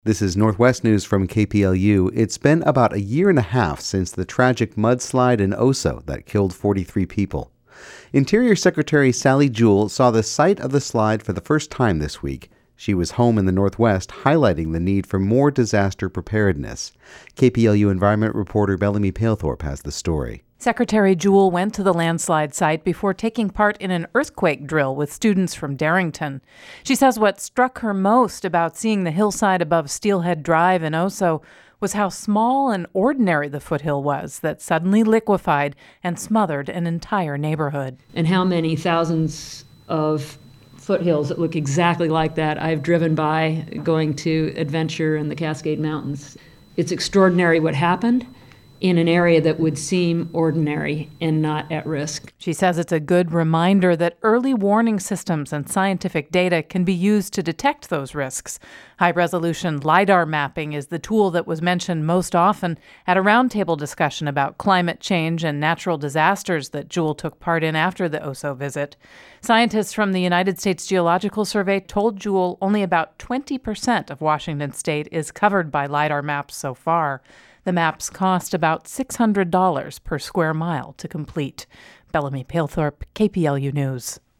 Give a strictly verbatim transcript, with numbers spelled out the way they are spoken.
This is Northwest News from K P L U. It's been about a year and a half since the tragic mudslide in Oso that killed forty-three people. Interior Secretary Sally Jewell saw the site of the slide for the first time this week. She was home in the Northwest, highlighting the need for more disaster preparedness. K P L U environment reporter Bellamy Palethorpe has the story. Secretary Jewell went to the landslide site before taking part in an earthquake drill with students from Darrington. She says what struck her most about seeing the hillside above Steelhead Drive in Oso was how small and ordinary the foothill was that suddenly liquefied and smothered an entire neighborhood. And how many thousands of foothills that look exactly like that I've driven by going to adventure in the Cascade Mountains. It's extraordinary what happened in an area that would seem ordinary and not at risk. She says it's a good reminder that early warning systems and scientific data can be used to detect those risks. High-resolution LiDAR mapping is the tool that was mentioned most often at a roundtable discussion about climate change and natural disasters that Jewell took part in after the Oso visit. Scientists from the United States Geological Survey told Jewell only about twenty percent of Washington state is covered by LiDAR maps so far. The maps cost about six hundred dollars per square mile to complete. Bellamy Palethorpe, K P L U News.